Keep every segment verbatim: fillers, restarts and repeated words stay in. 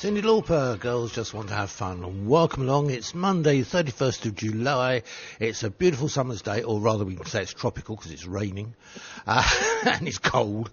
Cyndi Lauper, Girls Just Want to Have Fun. Welcome along. It's Monday, thirty-first of July. It's a beautiful summer's day, or rather we can say it's tropical because it's raining uh, and it's cold.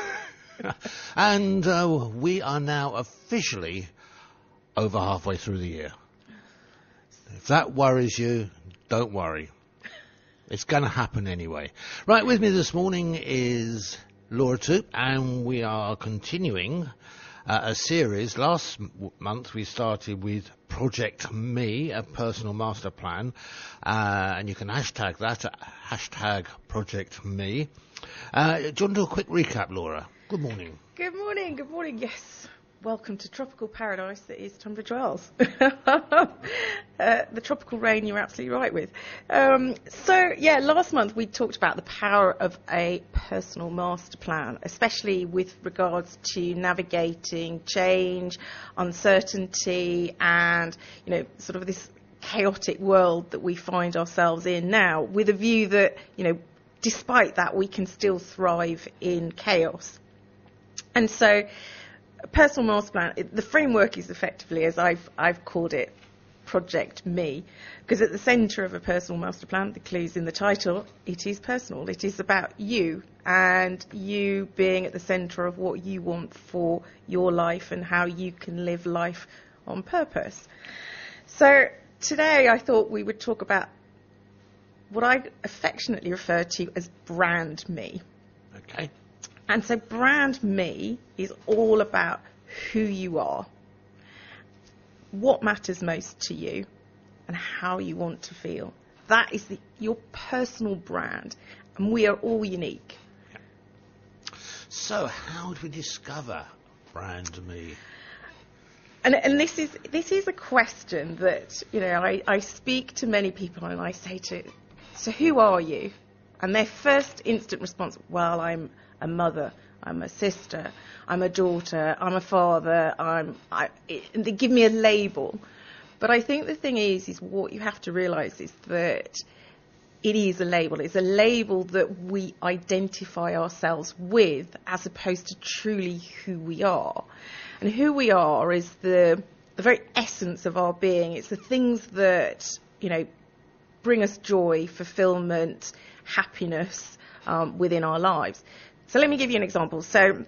and uh, we are now officially over halfway through the year. If that worries you, don't worry. It's going to happen anyway. Right, with me this morning is Laura Toop, and we are continuing Uh, a series. Last m- month we started with Project Me, a personal master plan, uh, and you can hashtag that at hashtag Project Me. Uh, do you want to do a quick recap, Laura? Good morning. Good morning, good morning, yes. Welcome to tropical paradise that is Tunbridge Wells. uh, the tropical rain you're absolutely right with. Um, so, yeah, last month we talked about the power of a personal master plan, especially with regards to navigating change, uncertainty, and, you know, sort of this chaotic world that we find ourselves in now, with a view that, you know, despite that, we can still thrive in chaos. And so, personal master plan, the framework is effectively, as I've I've called it, Project Me, because at the centre of a personal master plan, the clue's in the title, it is personal. It is about you and you being at the centre of what you want for your life and how you can live life on purpose. So today I thought we would talk about what I affectionately refer to as Brand Me. Okay. And so Brand Me is all about who you are, what matters most to you, and how you want to feel. That is the, your personal brand, and we are all unique. So how do we discover Brand Me? And, and this is this is a question that, you know, I, I speak to many people and I say to, so who are you? And their first instant response, well, I'm a mother, I'm a sister, I'm a daughter, I'm a father, I'm, I, it, and they give me a label. But I think the thing is, is what you have to realise is that it is a label. It's a label that we identify ourselves with as opposed to truly who we are. And who we are is the, the very essence of our being. It's the things that, you know, bring us joy, fulfilment, happiness um, within our lives. So let me give you an example. So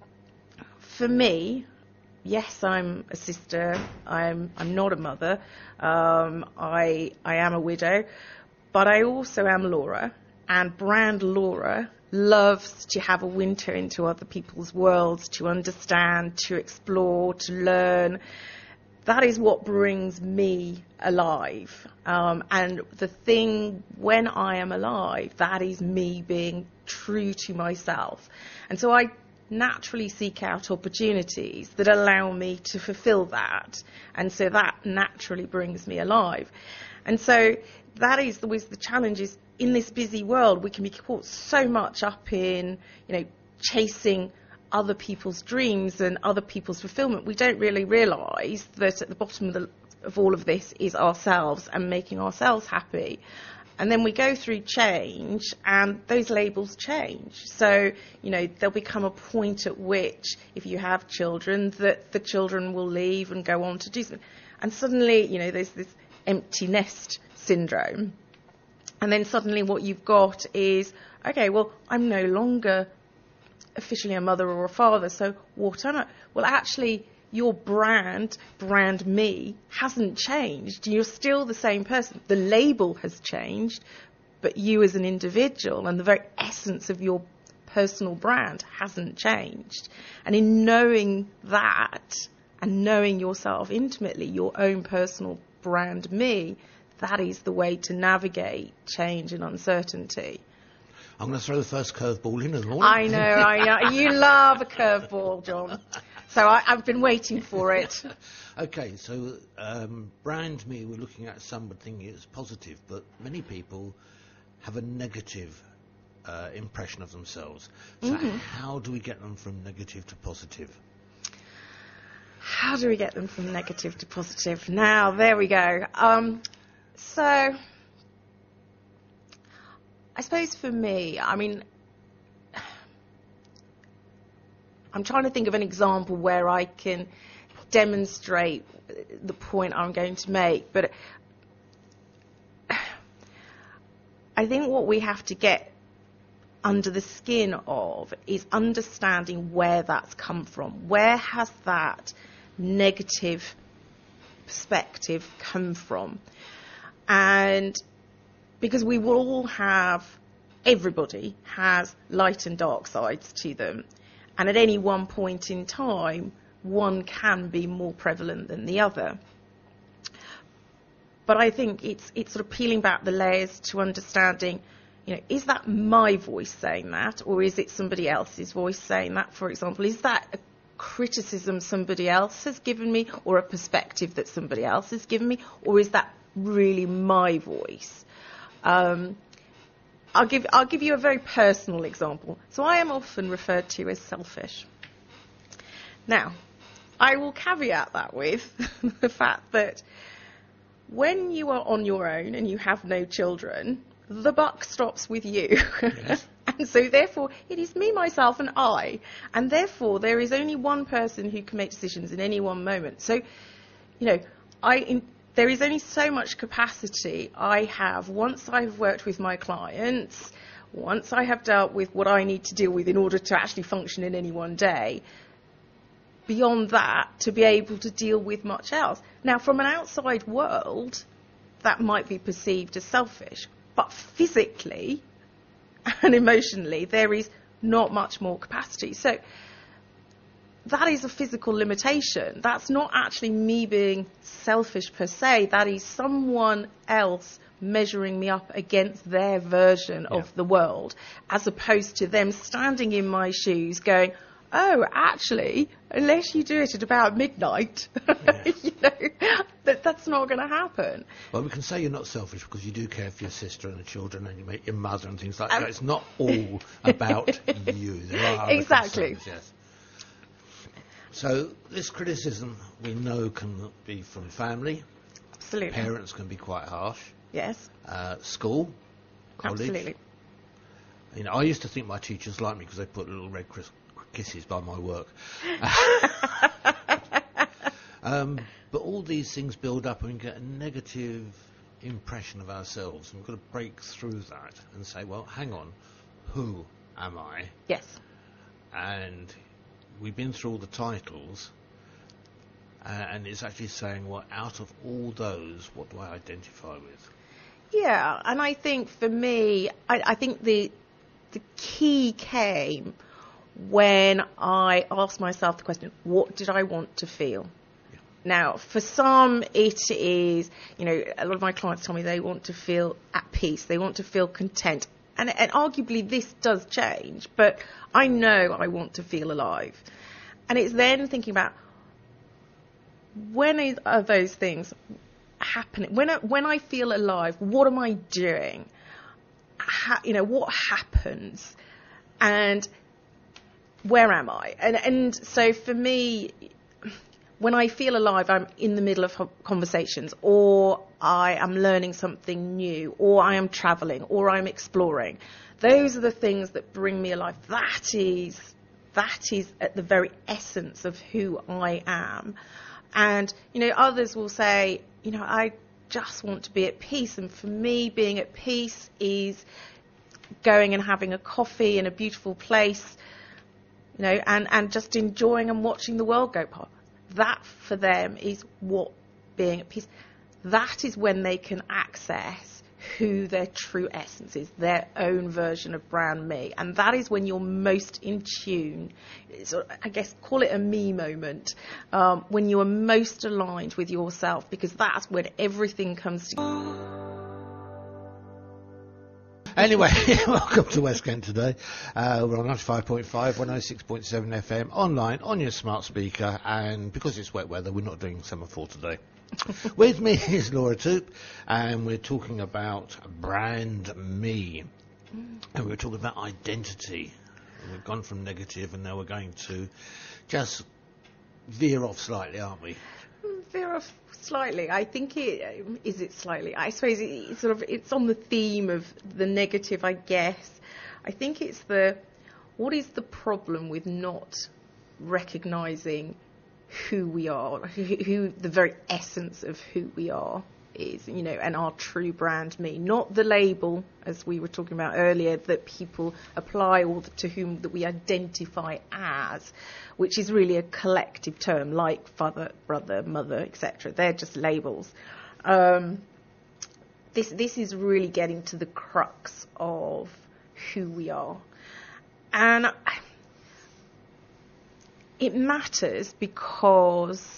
for me, yes, I'm a sister. I'm I'm not a mother. Um, I I am a widow, but I also am Laura. And Brand Laura loves to have a winter into other people's worlds, to understand, to explore, to learn. That is what brings me alive. Um, and the thing, when I am alive, that is me being true to myself. And so I naturally seek out opportunities that allow me to fulfill that. And so that naturally brings me alive. And so that is always the challenge, is in this busy world, we can be caught so much up in, you know, chasing other people's dreams and other people's fulfillment. We don't really realise that at the bottom of, the, of all of this is ourselves and making ourselves happy. And then we go through change and those labels change. So, you know, there'll become a point at which, if you have children, that the children will leave and go on to do something. And suddenly, you know, there's this empty nest syndrome. And then suddenly what you've got is, okay, well, I'm no longer officially a mother or a father, so what am I? Well, actually, your brand, Brand Me, hasn't changed. You're still the same person. The label has changed, but you as an individual and the very essence of your personal brand hasn't changed. And in knowing that and knowing yourself intimately, your own personal Brand Me, that is the way to navigate change and uncertainty. I'm going to throw the first curveball in in the morning. I know, I know. You love a curveball, John. So I, I've been waiting for it. Okay, so um, Brand Me, we're looking at something that's positive, but many people have a negative uh, impression of themselves. So mm-hmm. How do we get them from negative to positive? How do we get them from negative to positive? Now, there we go. Um, so, I suppose for me, I mean, I'm trying to think of an example where I can demonstrate the point I'm going to make. But I think what we have to get under the skin of is understanding where that's come from. Where has that negative perspective come from? And because we will all have, everybody has light and dark sides to them. And at any one point in time, one can be more prevalent than the other. But I think it's it's sort of peeling back the layers to understanding, you know, is that my voice saying that, or is it somebody else's voice saying that, for example? Is that a criticism somebody else has given me, or a perspective that somebody else has given me, or is that really my voice? Um, I'll give I'll give you a very personal example. So I am often referred to as selfish. Now, I will caveat that with the fact that when you are on your own and you have no children, the buck stops with you. Yes. And so therefore it is me, myself and I, and therefore there is only one person who can make decisions in any one moment. So, you know, I in, there is only so much capacity I have once I've worked with my clients, once I have dealt with what I need to deal with in order to actually function in any one day, beyond that to be able to deal with much else. Now, from an outside world, that might be perceived as selfish, but physically and emotionally, there is not much more capacity. So that is a physical limitation. That's not actually me being selfish per se. That is someone else measuring me up against their version yeah. of the world, as opposed to them standing in my shoes going, oh, actually, unless you do it at about midnight, yeah. you know, that, that's not going to happen. Well, we can say you're not selfish because you do care for your sister and the children and you make your mother and things like um, that. It's not all about you. There are other exactly. concerns, yes. So this criticism we know can be from family. Absolutely. Parents can be quite harsh. Yes. Uh, school, college. Absolutely. You know, I used to think my teachers liked me because they put little red crisp kisses by my work. um, but all these things build up and we get a negative impression of ourselves, and we've got to break through that and say, well, hang on, who am I? Yes. And we've been through all the titles, uh, and it's actually saying, well, out of all those, what do I identify with? Yeah, and I think for me, I, I think the the key came when I asked myself the question, what did I want to feel? Yeah. Now, for some, it is, you know, a lot of my clients tell me they want to feel at peace, they want to feel content. And, and arguably this does change, but I know I want to feel alive. And it's then thinking about, when is, are those things happening? When I, when I feel alive, what am I doing? Ha, you know, what happens? And where am I? And and so for me, when I feel alive, I'm in the middle of conversations, or I am learning something new, or I am traveling, or I'm exploring. Those are the things that bring me alive. That is, that is at the very essence of who I am. And, you know, others will say, you know, I just want to be at peace. And for me, being at peace is going and having a coffee in a beautiful place, you know, and, and just enjoying and watching the world go past. That, for them, is what being at peace. That is when they can access who their true essence is, their own version of brand me. And that is when you're most in tune. So I guess call it a me moment, um, when you are most aligned with yourself, because that's when everything comes together. Anyway, welcome to West Kent today. Uh, we're on ninety-five point five, one oh six point seven F M, online, on your smart speaker, and because it's wet weather, we're not doing semaphore today. With me is Laura Toop, and we're talking about brand me. And we're talking about identity. We've gone from negative, and now we're going to just veer off slightly, aren't we? Veer off slightly. I think it is it slightly. I suppose it, it's sort of it's on the theme of the negative, I guess. I think it's the what is the problem with not recognising who we are, who, who the very essence of who we are is, you know, and our true brand me, not the label, as we were talking about earlier, that people apply or to whom that we identify as, which is really a collective term, like father, brother, mother, et cetera. They're just labels. Um, this this is really getting to the crux of who we are, and it matters because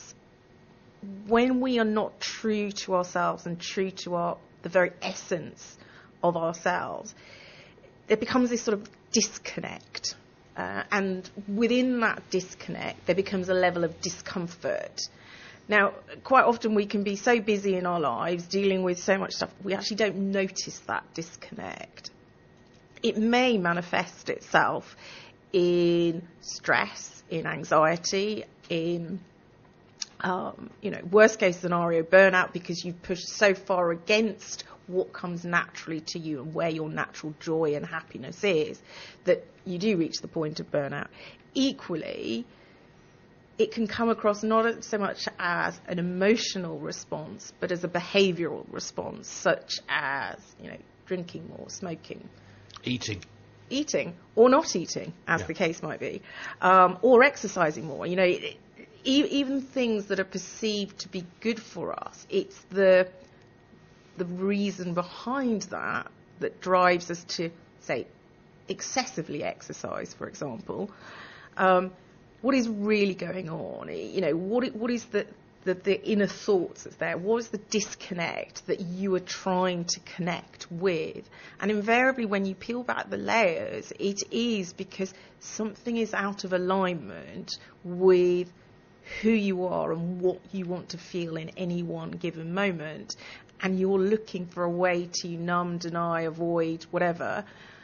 when we are not true to ourselves and true to our the very essence of ourselves, there becomes this sort of disconnect. Uh, and within that disconnect, there becomes a level of discomfort. Now, quite often we can be so busy in our lives, dealing with so much stuff, we actually don't notice that disconnect. It may manifest itself in stress, in anxiety, in Um, you know, worst case scenario, burnout, because you've pushed so far against what comes naturally to you and where your natural joy and happiness is, that you do reach the point of burnout. Equally, it can come across not so much as an emotional response, but as a behavioural response, such as, you know, drinking more, smoking. Eating. Eating, or not eating, as yeah. the case might be, um, or exercising more. You know, it, even things that are perceived to be good for us, it's the the reason behind that that drives us to, say, excessively exercise, for example. Um, what is really going on? You know, what what is the, the, the inner thoughts that's there? What is the disconnect that you are trying to connect with? And invariably, when you peel back the layers, it is because something is out of alignment with who you are and what you want to feel in any one given moment, and you're looking for a way to numb, deny, avoid, whatever,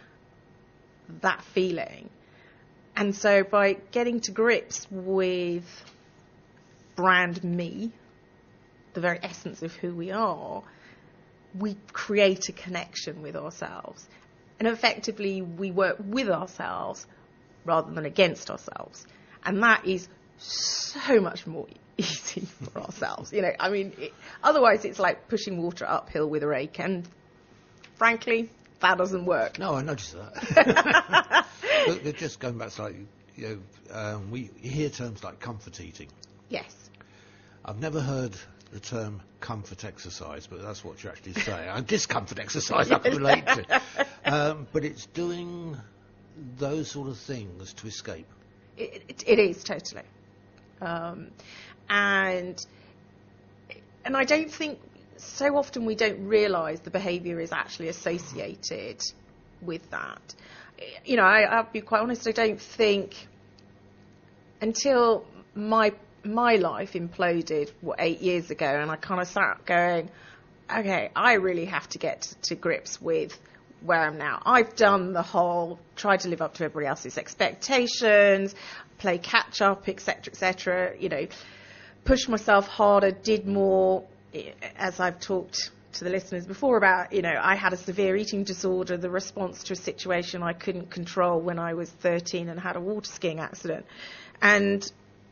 that feeling. And so by getting to grips with brand me, the very essence of who we are, we create a connection with ourselves. And effectively, we work with ourselves rather than against ourselves. And that is so much more easy for ourselves. You know, I mean, it, otherwise it's like pushing water uphill with a rake, and frankly, that doesn't work. No, I noticed that. but, but just going back slightly, you know, um, we hear terms like comfort eating. Yes. I've never heard the term comfort exercise, but that's what you actually say. And discomfort exercise I can relate to. Um, but it's doing those sort of things to escape. It, it, it is, totally. Um, and and I don't think, so often we don't realise the behaviour is actually associated with that. You know, I, I'll be quite honest, I don't think until my my life imploded, what, eight years ago, and I kind of sat going, okay, I really have to get to, to grips with where I'm now. I've done the whole, tried to live up to everybody else's expectations, play catch up, et cetera, et cetera, you know, push myself harder, did more, as I've talked to the listeners before about, you know, I had a severe eating disorder, the response to a situation I couldn't control when I was thirteen and had a water skiing accident. And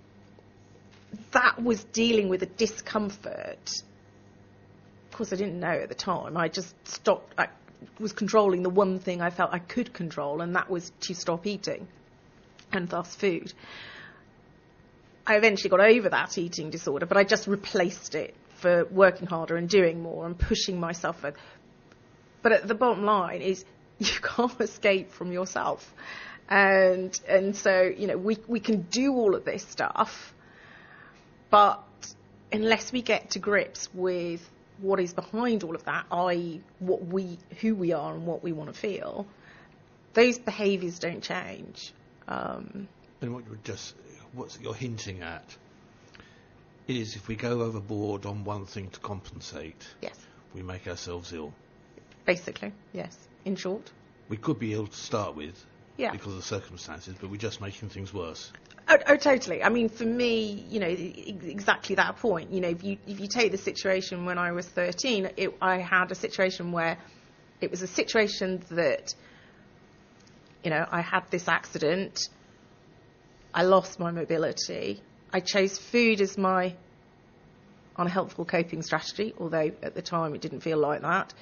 that was dealing with a discomfort. Of course, I didn't know at the time. I just stopped, I was controlling the one thing I felt I could control, and that was to stop eating, and thus food. I eventually got over that eating disorder, but I just replaced it for working harder and doing more and pushing myself further. But at the bottom line is you can't escape from yourself. And and so, you know, we, we can do all of this stuff, but unless we get to grips with what is behind all of that, that is what we, who we are and what we want to feel, those behaviours don't change. Um, and what you're just, what you're hinting at is if we go overboard on one thing to compensate, yes, we make ourselves ill. Basically, yes. In short. We could be ill to start with, yeah, because of the circumstances, but we're just making things worse. Oh, oh, totally. I mean, for me, you know, exactly that point. You know, if you if you take the situation when I was thirteen, it, I had a situation where it was a situation that, you know, I had this accident, I lost my mobility, I chose food as my unhelpful coping strategy, although at the time it didn't feel like that.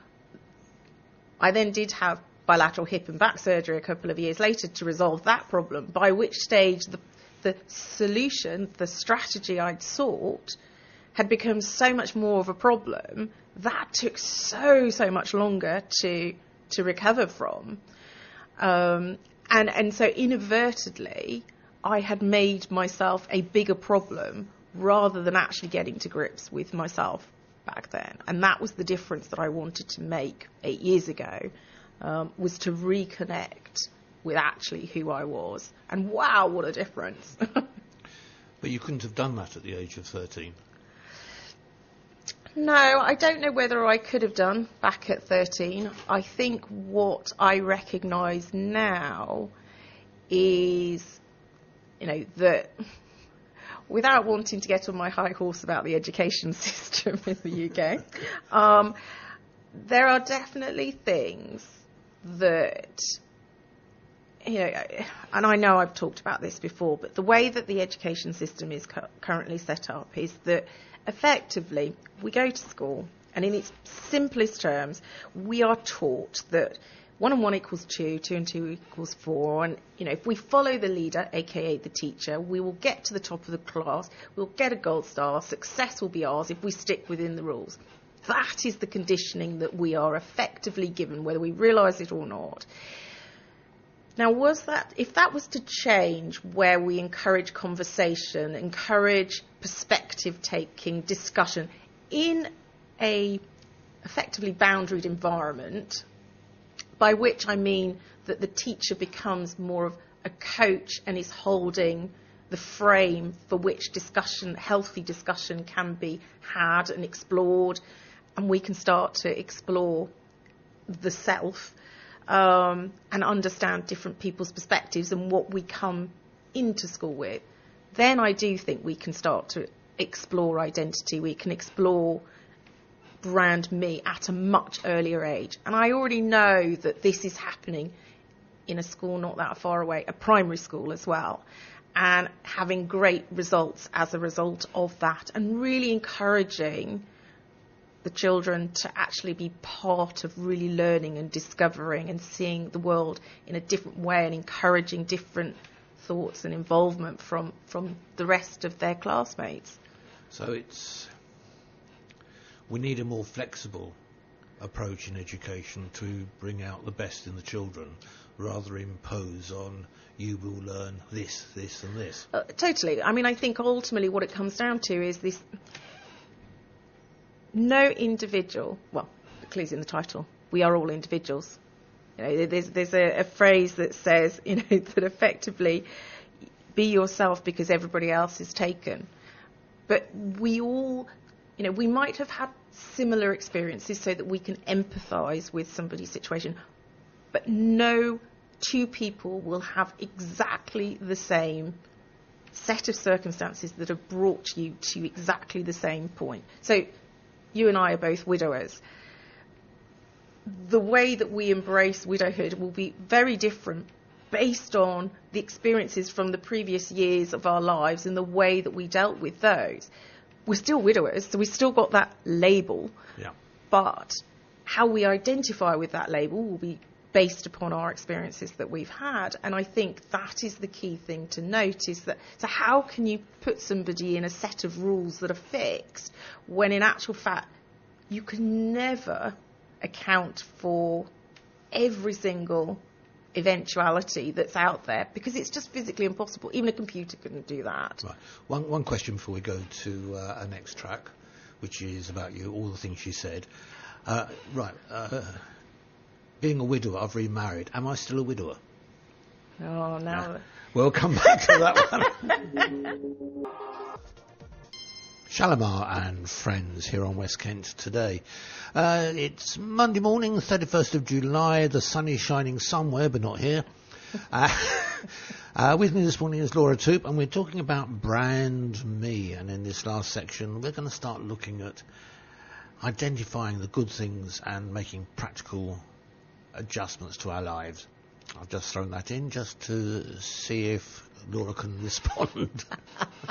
I then did have bilateral hip and back surgery a couple of years later to resolve that problem, by which stage the, the solution, the strategy I'd sought, had become so much more of a problem that took so, so much longer to to recover from. Um, and, and so inadvertently, I had made myself a bigger problem rather than actually getting to grips with myself back then. And that was the difference that I wanted to make eight years ago, um, was to reconnect with actually who I was. And wow, what a difference. But you couldn't have done that at the age of thirteen. No, I don't know whether I could have done back at thirteen. I think what I recognise now is, you know, that without wanting to get on my high horse about the education system in the U K, um, there are definitely things that, you know, and I know I've talked about this before, but the way that the education system is cu- currently set up is that effectively we go to school, and in its simplest terms, we are taught that one and one equals two, two and two equals four, and, you know, if we follow the leader, aka the teacher, we will get to the top of the class, we'll get a gold star, success will be ours if we stick within the rules. That is the conditioning that we are effectively given, whether we realise it or not. Now, was that, if that was to change, where we encourage conversation, encourage perspective taking, discussion in a effectively boundaried environment, by which I mean that the teacher becomes more of a coach and is holding the frame for which discussion, healthy discussion, can be had and explored, and we can start to explore the self, um, and understand different people's perspectives and what we come into school with, then I do think we can start to explore identity. We can explore brand me at a much earlier age. And I already know that this is happening in a school not that far away, a primary school as well, and having great results as a result of that, and really encouraging the children to actually be part of really learning and discovering and seeing the world in a different way, and encouraging different thoughts and involvement from, from the rest of their classmates. So it's, we need a more flexible approach in education to bring out the best in the children, rather impose on, you will learn this, this and this. Uh, totally. I mean, I think ultimately what it comes down to is this: no individual, well, it clues in the title, we are all individuals. You know, there's there's a, a phrase that says, you know, that effectively, be yourself because everybody else is taken. But we all, you know, we might have had similar experiences so that we can empathise with somebody's situation, but no two people will have exactly the same set of circumstances that have brought you to exactly the same point. So you and I are both widowers. The way that we embrace widowhood will be very different based on the experiences from the previous years of our lives and the way that we dealt with those. We're still widowers, so we've still got that label. Yeah. But how we identify with that label will be based upon our experiences that we've had. And I think that is the key thing to note, is that, so how can you put somebody in a set of rules that are fixed when in actual fact you can never account for every single eventuality that's out there, because it's just physically impossible. Even a computer couldn't do that. Right. One one question before we go to uh, our next track, which is about you, all the things you said. Uh, right. Uh, being a widower, I've remarried. Am I still a widower? Oh, now. Nah. We'll come back to that one. Shalimar and Friends here on West Kent today. Uh, it's Monday morning, thirty-first of July. The sun is shining somewhere, but not here. Uh, uh, with me this morning is Laura Toop, and we're talking about brand me. And in this last section, we're going to start looking at identifying the good things and making practical adjustments to our lives. I've just thrown that in just to see if Laura can respond.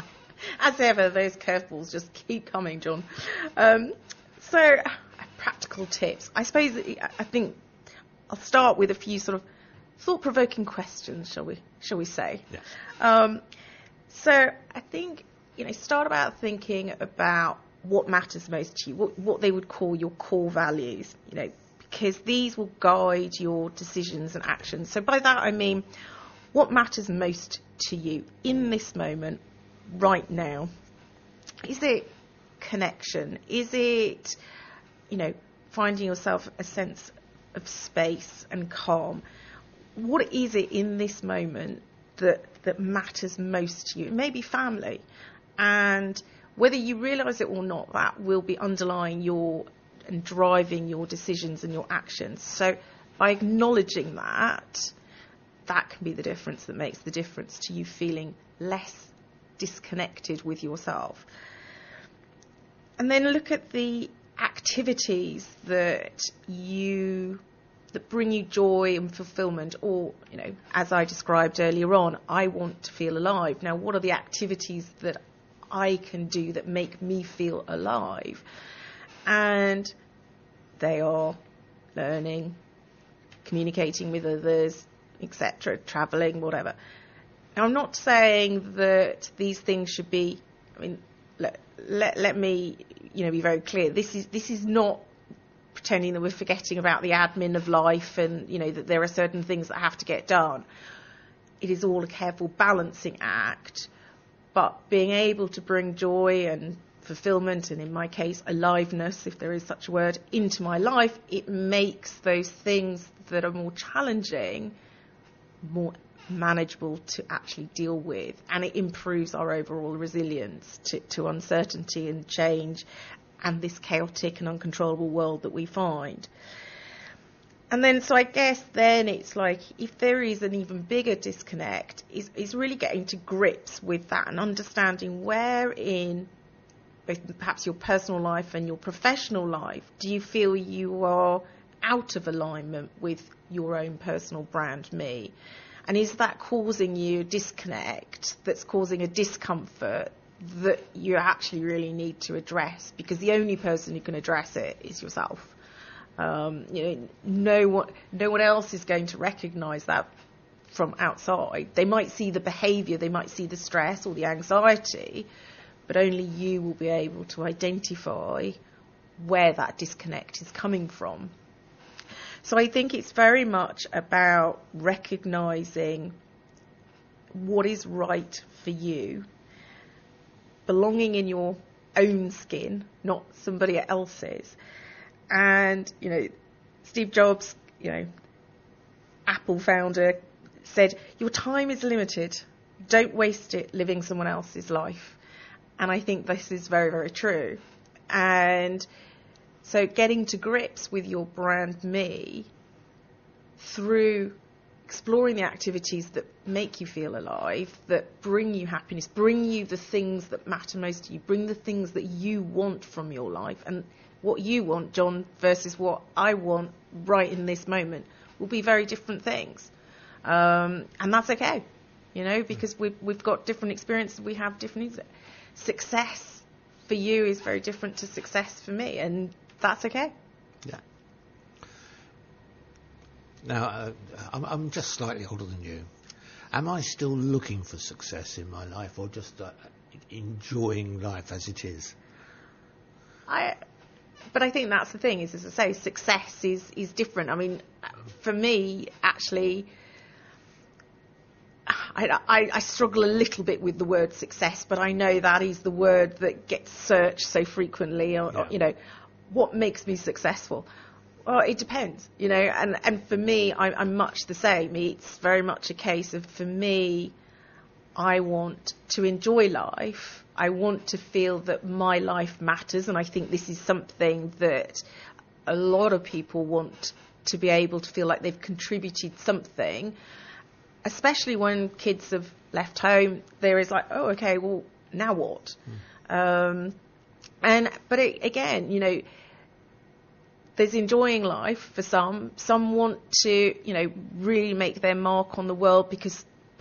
As ever, those curveballs just keep coming, John. Um, so, uh, practical tips. I suppose, I think I'll start with a few sort of thought-provoking questions, shall we, shall we say. Yes. Um, so, I think, you know, start about thinking about what matters most to you, what, what they would call your core values, you know, because these will guide your decisions and actions. So by that I mean, what matters most to you in this moment, right now? Is it connection? Is it, you know, finding yourself a sense of space and calm? What is it in this moment that that matters most to you? It may be family, and whether you realise it or not, that will be underlying your and driving your decisions and your actions. So by acknowledging that, that can be the difference that makes the difference to you feeling less disconnected with yourself. And then look at the activities that you that bring you joy and fulfillment, or, you know, as I described earlier on, I want to feel alive. Now, what are the activities that I can do that make me feel alive? And they are learning, communicating with others, et cetera, travelling, whatever. Now, I'm not saying that these things should be, I mean, let, let, let me, you know, be very clear. This is, this is not pretending that we're forgetting about the admin of life and, you know, that there are certain things that have to get done. It is all a careful balancing act, but being able to bring joy and fulfillment, and in my case, aliveness, if there is such a word, into my life, it makes those things that are more challenging more manageable to actually deal with, and it improves our overall resilience to, to uncertainty and change and this chaotic and uncontrollable world that we find. And then, so I guess then it's like, if there is an even bigger disconnect, is, is really getting to grips with that and understanding where in both perhaps your personal life and your professional life do you feel you are out of alignment with your own personal brand, me? And is that causing you a disconnect that's causing a discomfort that you actually really need to address? Because the only person who can address it is yourself. Um, you know, no one, no one else is going to recognise that from outside. They might see the behaviour, they might see the stress or the anxiety, but only you will be able to identify where that disconnect is coming from. So I think it's very much about recognising what is right for you, belonging in your own skin, not somebody else's. And, you know, Steve Jobs, you know, Apple founder, said, your time is limited. Don't waste it living someone else's life. And I think this is very, very true. And so getting to grips with your brand me through exploring the activities that make you feel alive, that bring you happiness, bring you the things that matter most to you, bring the things that you want from your life. And what you want, John, versus what I want right in this moment will be very different things. Um, and that's okay, you know, because we've, we've got different experiences, we have different needs. Success for you is very different to success for me, and that's okay. Yeah. Now, uh, I'm, I'm just slightly older than you. Am I still looking for success in my life, or just uh, enjoying life as it is? I, but I think that's the thing, is, as I say, success is, is different. I mean, for me, actually, I, I, I struggle a little bit with the word success, but I know that is the word that gets searched so frequently. Or, yeah. or, you know, what makes me successful? Well, it depends, you know, and, and for me, I, I'm much the same. It's very much a case of, for me, I want to enjoy life. I want to feel that my life matters, and I think this is something that a lot of people want to be able to feel like they've contributed something, especially when kids have left home. There is like, oh, okay, well, now what? Mm. Um, and but it, again, you know, there's enjoying life for some. Some want to, you know, really make their mark on the world because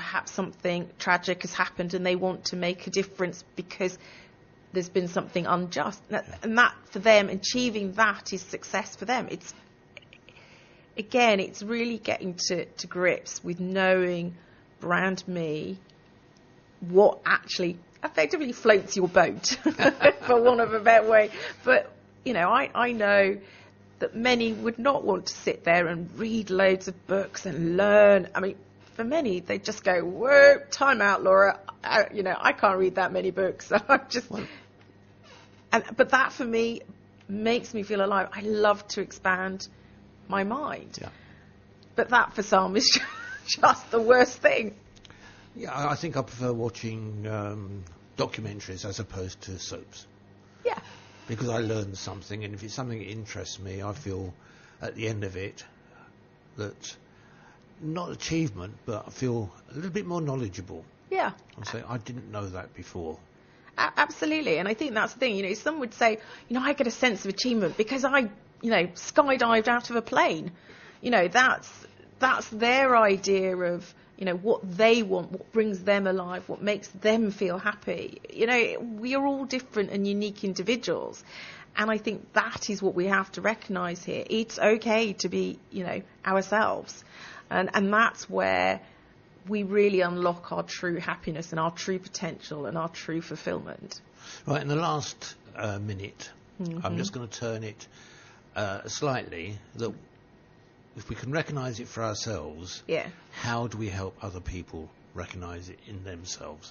perhaps something tragic has happened and they want to make a difference because there's been something unjust. And that, and that for them, achieving that is success for them. It's, again, it's really getting to, to grips with knowing brand me, what actually effectively floats your boat, for want of a better way. But, you know, I, I know that many would not want to sit there and read loads of books and learn. I mean, for many, they just go, whoa, time out, Laura. I, you know, I can't read that many books. I just, Well, and but that for me makes me feel alive. I love to expand my mind. yeah. But that for some is just the worst thing. Yeah, I I think I prefer watching um, documentaries as opposed to soaps. Yeah. Because I learn something, and if it's something that interests me, I feel at the end of it that, not achievement, but I feel a little bit more knowledgeable. Yeah. I say, I didn't know that before. A- absolutely. And I think that's the thing. You know, some would say, you know, I get a sense of achievement because I, you know, skydived out of a plane. You know, that's that's their idea of, you know, what they want, what brings them alive, what makes them feel happy. You know, we are all different and unique individuals. And I think that is what we have to recognise here. It's okay to be, you know, ourselves. And, and that's where we really unlock our true happiness and our true potential and our true fulfilment. Right, in the last uh, minute, Mm-hmm. I'm just going to turn it uh, slightly, that if we can recognise it for ourselves, Yeah. how do we help other people recognise it in themselves?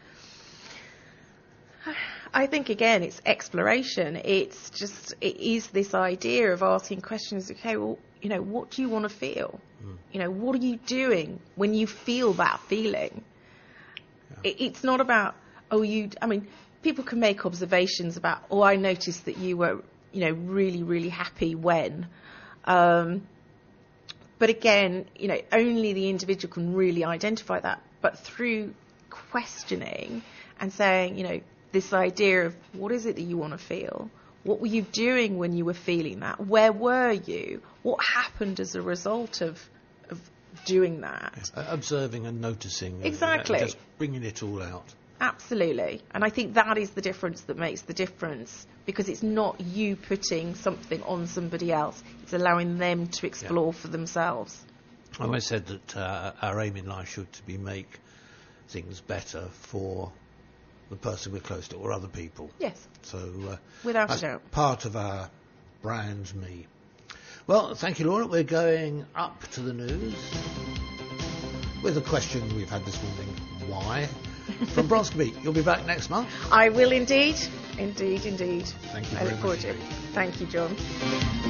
I think, again, it's exploration. It's just, it is this idea of asking questions, okay, well, you know, what do you want to feel? Mm. You know, what are you doing when you feel that feeling? Yeah. It, it's not about, oh, you, I mean, people can make observations about, oh, I noticed that you were, you know, really, really happy when. Um, but again, you know, only the individual can really identify that. But through questioning and saying, you know, this idea of what is it that you want to feel? What were you doing when you were feeling that? Where were you? What happened as a result of of doing that? Yes. Uh, observing and noticing. Exactly. And just bringing it all out. Absolutely. And I think that is the difference that makes the difference, because it's not you putting something on somebody else. It's allowing them to explore yeah. for themselves. I always said that uh, our aim in life should be make things better for the person we're close to or other people. Yes. So uh, without that's a doubt. Part of our brand me. Well, thank you, Laura. We're going up to the news with a question we've had this morning. Why? From Bronsby. You'll be back next month. I will indeed. Indeed, indeed. Thank you I very look forward much. to it. Thank you, John.